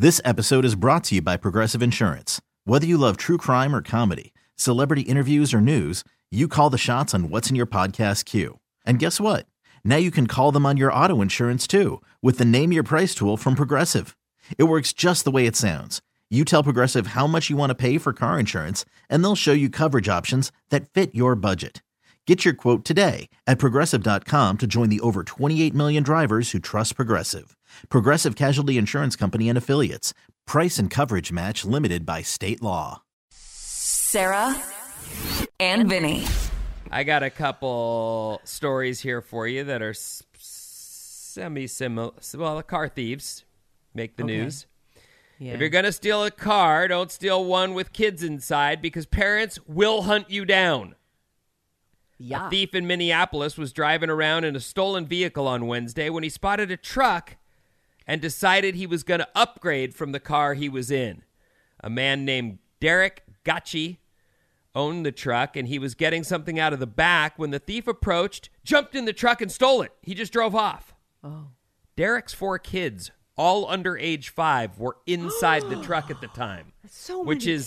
This episode is brought to you by Progressive Insurance. Whether you love true crime or comedy, celebrity interviews or news, you call the shots on what's in your podcast queue. And guess what? Now you can call them on your auto insurance too with the Name Your Price tool from Progressive. It works just the way it sounds. You tell Progressive how much you want to pay for car insurance, and they'll show you coverage options that fit your budget. Get your quote today at Progressive.com to join the over 28 million drivers who trust Progressive. Progressive Casualty Insurance Company and Affiliates. Price and coverage match limited by state law. Sarah and Vinny. I got a couple stories here for you that are semi-similar. Well, car thieves make the news. Yeah. If you're going to steal a car, don't steal one with kids inside because parents will hunt you down. Yeah. A thief in Minneapolis was driving around in a stolen vehicle on Wednesday when he spotted a truck and decided he was going to upgrade from the car he was in. A man named Derek Gotchi owned the truck, and he was getting something out of the back when the thief approached, jumped in the truck, and stole it. He just drove off. Oh. Derek's 4 kids, all under age 5, were inside the truck at the time. That's so many kids.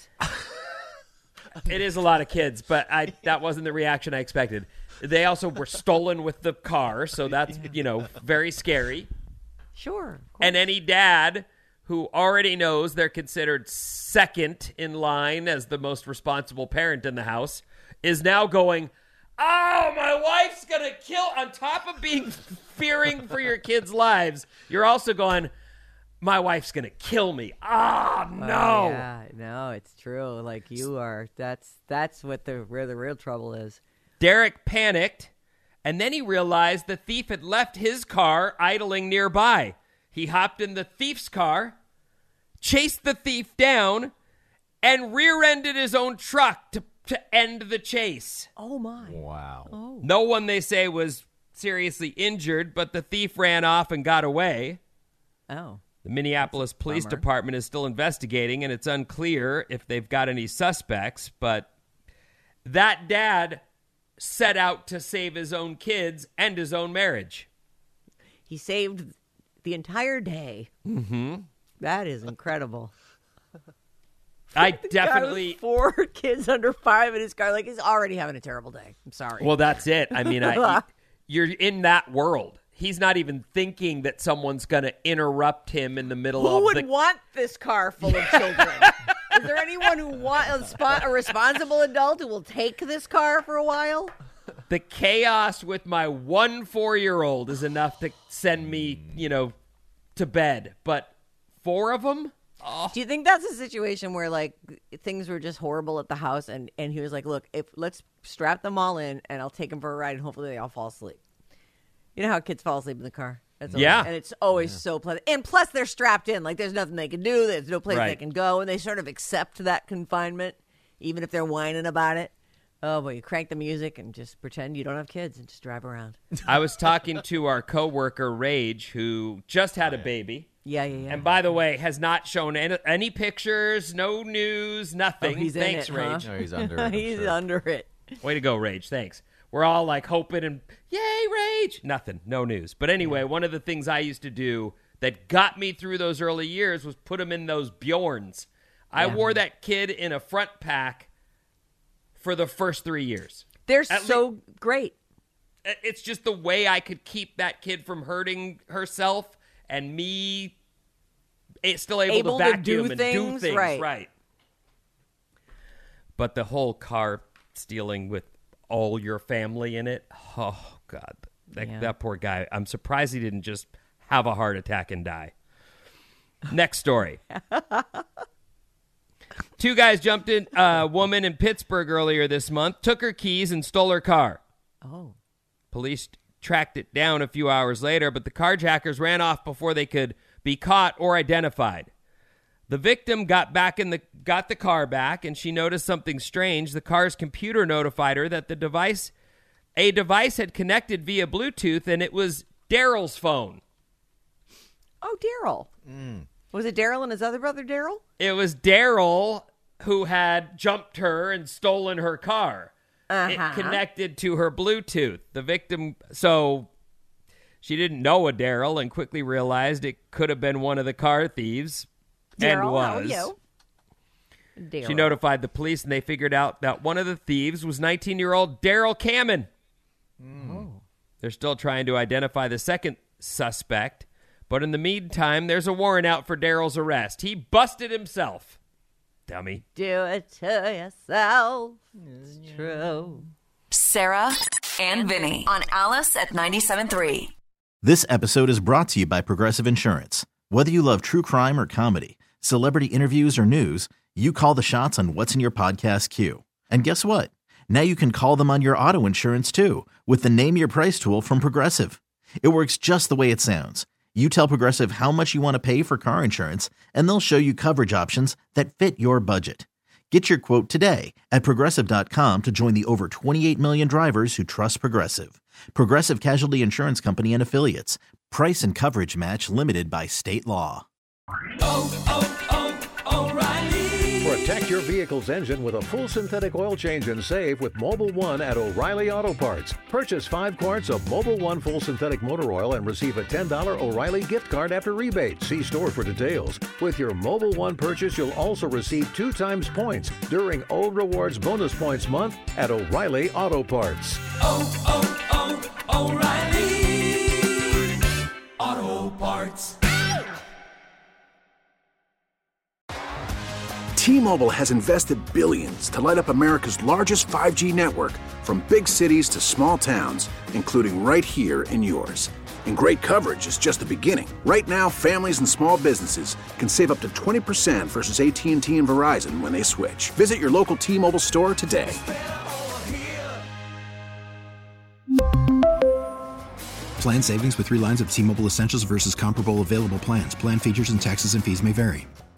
It is a lot of kids, but that wasn't the reaction I expected. They also were stolen with the car, so that's, very scary. Sure. And any dad who already knows they're considered second in line as the most responsible parent in the house is now going, oh, my wife's going to kill. On top of being fearing for your kids' lives, you're also going, my wife's going to kill me. Oh, no. Yeah, no, it's true. Like you are. That's where the real trouble is. Derek panicked, and then he realized the thief had left his car idling nearby. He hopped in the thief's car, chased the thief down, and rear-ended his own truck to end the chase. Oh, my. Wow. Oh. No one, they say, was seriously injured, but the thief ran off and got away. Oh. The Minneapolis Police Department is still investigating, and it's unclear if they've got any suspects, but that dad set out to save his own kids and his own marriage. He saved the entire day. Mm-hmm. That is incredible. I definitely... 4 kids under 5 in his car. Like, he's already having a terrible day. I'm sorry. Well, that's it. I mean, you're in that world. He's not even thinking that someone's going to interrupt him in the middle of Who would want this car full of children? Is there anyone who wants a responsible adult who will take this car for a while? The chaos with my 1 4-year-old is enough to send me, to bed. But 4 of them? Oh. Do you think that's a situation where, like, things were just horrible at the house and he was like, look, let's strap them all in and I'll take them for a ride and hopefully they all fall asleep. You know how kids fall asleep in the car? Yeah. And it's always so pleasant. And plus, they're strapped in. Like, there's nothing they can do. There's no place they can go. And they sort of accept that confinement, even if they're whining about it. Oh, boy, you crank the music and just pretend you don't have kids and just drive around. I was talking to our coworker, Rage, who just had a baby. Yeah. And by the way, has not shown any pictures, no news, nothing. Oh, Thanks, in it, Rage. No, he's under it. He's under it. Way to go, Rage. Thanks. We're all like hoping and yay, Rage. Nothing. No news. But anyway, one of the things I used to do that got me through those early years was put him in those Bjorns. I wore that kid in a front pack for the first 3 years. They're so great. It's just the way I could keep that kid from hurting herself and me still able to vacuum and do things. Right. But the whole car stealing with all your family in it. Oh, God. That poor guy. I'm surprised he didn't just have a heart attack and die. Next story. 2 guys jumped in a woman in Pittsburgh earlier this month, took her keys, and stole her car. Oh. Police tracked it down a few hours later, but the carjackers ran off before they could be caught or identified. The victim got the car back, and she noticed something strange. The car's computer notified her that a device had connected via Bluetooth, and it was Daryl's phone. Oh, Daryl. Was it Daryl and his other brother, Daryl? It was Daryl who had jumped her and stolen her car. It connected to her Bluetooth. The victim, so She didn't know a Daryl and quickly realized it could have been one of the car thieves. And was. How are you? Daryl. She notified the police, and they figured out that one of the thieves was 19-year-old Daryl Cammon. They're still trying to identify the second suspect, but in the meantime, there's a warrant out for Daryl's arrest. He busted himself. Dummy. Do it to yourself. It's true. Sarah and Vinny on Alice at 97.3. This episode is brought to you by Progressive Insurance. Whether you love true crime or comedy, celebrity interviews or news, you call the shots on what's in your podcast queue. And guess what? Now you can call them on your auto insurance too with the Name Your Price tool from Progressive. It works just the way it sounds. You tell Progressive how much you want to pay for car insurance, and they'll show you coverage options that fit your budget. Get your quote today at Progressive.com to join the over 28 million drivers who trust Progressive. Progressive Casualty Insurance Company and Affiliates. Price and coverage match limited by state law. O'Reilly. Protect your vehicle's engine with a full synthetic oil change and save with Mobil 1 at O'Reilly Auto Parts. Purchase 5 quarts of Mobil 1 full synthetic motor oil and receive a $10 O'Reilly gift card after rebate. See store for details. With your Mobil 1 purchase, you'll also receive 2 times points during O Rewards Bonus Points Month at O'Reilly Auto Parts. O'Reilly Auto Parts. T-Mobile has invested billions to light up America's largest 5G network, from big cities to small towns, including right here in yours. And great coverage is just the beginning. Right now, families and small businesses can save up to 20% versus AT&T and Verizon when they switch. Visit your local T-Mobile store today. Plan savings with 3 lines of T-Mobile Essentials versus comparable available plans. Plan features and taxes and fees may vary.